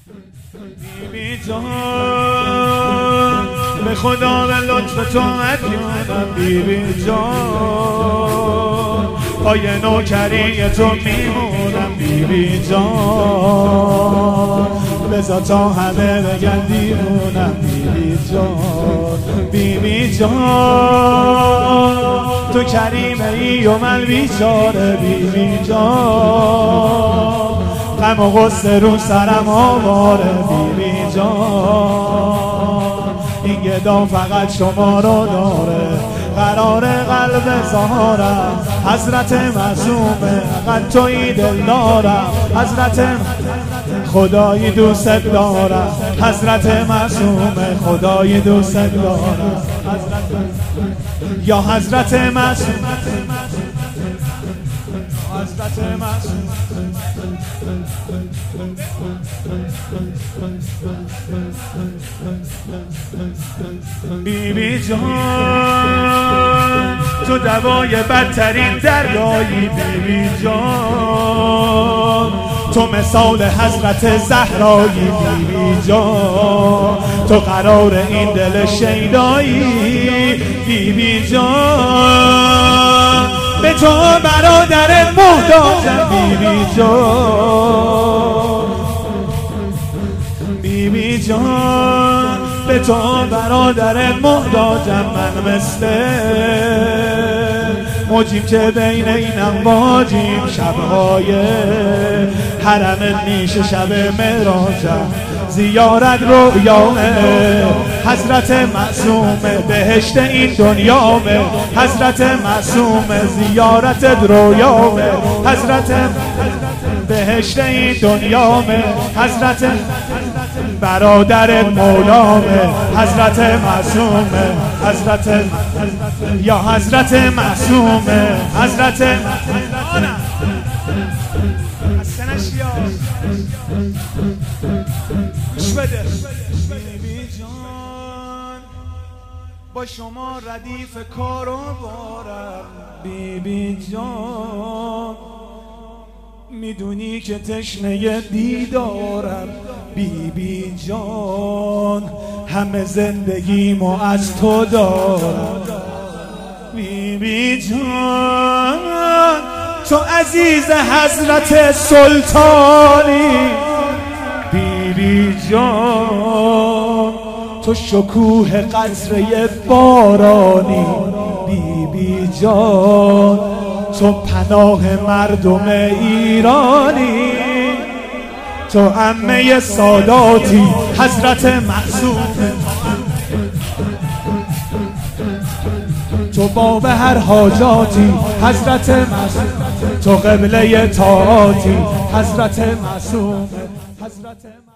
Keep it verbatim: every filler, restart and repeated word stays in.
بیبی جان به خدا به لطف تو مدیونم بیبی جان پای نوکری تو میمونم بیبی جان بذار تا همه بگن دیوونم بیبی جان بیبی جان تو کریمه ای و من بیچاره بیبی جان غم و غصه رو سرم آواره بیبی جان این گدا فقط شما رو داره قرار قلب زهارم حضرت معصومه فقط توی دل دارم حضرت خدای دوست دارم حضرت معصومه خدای دوست دارم یا حضرت معصومه حضرت معصومه بیبی جان تو دوای بدترین دریایی بیبی جان تو مثال حضرت زهرایی بیبی جان تو قرار این دل شیدایی بیبی جان به تو برادر محتاجم بیبی جان بیبی جان به تو برادر محتاجم من مثل موجیم که بین این امواجیم شبهای حرم نیش شب معراجم زیارت رویامه حضرت معصومه بهشت این دنیامه حضرت معصومه زیارت رویامه حضرت بهشت این دنیامه حضرت برادر مولامه حضرت معصومه حضرت یا حضرت معصومه حضرت بیبی جان با شما ردیف کارو بارم بیبی جان میدونی که تشنه دیدارم بیبی جان همه زندگیمو از تو دارم بیبی جان تو عزیز حضرت سلطانی بیبی جان تو شکوه قصره بارانی بیبی جان تو پناه مردم ایرانی تو عمه ساداتی حضرت معصوم تو باب هر حاجاتی حضرت معصوم تو قبله طاعاتی حضرت معصوم حضرت